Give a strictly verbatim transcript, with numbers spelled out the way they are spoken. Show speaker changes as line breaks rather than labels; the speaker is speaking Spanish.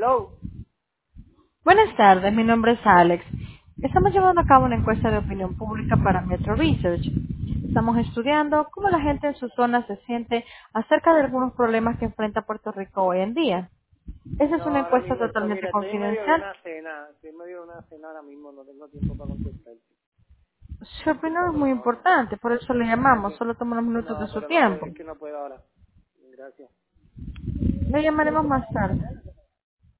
Hello.
Buenas tardes, mi nombre es Alex. Estamos llevando a cabo una encuesta de opinión pública para Metro Research. Estamos estudiando cómo la gente en su zona se siente acerca de algunos problemas que enfrenta Puerto Rico hoy en día. Esa es
No,
una
ahora
encuesta
mismo estoy,
totalmente
mira, estoy en medio de
confidencial.
una cena. Estoy en medio de una cena ahora mismo, no tengo tiempo para contestar.
Su opinión
Disculpa,
es muy
pero no, no.
importante, por eso le llamamos.
Gracias.
Solo toma unos minutos de
No,
su
pero no puedo,
tiempo.
es que no puedo ahora. Gracias.
Le llamaremos más tarde.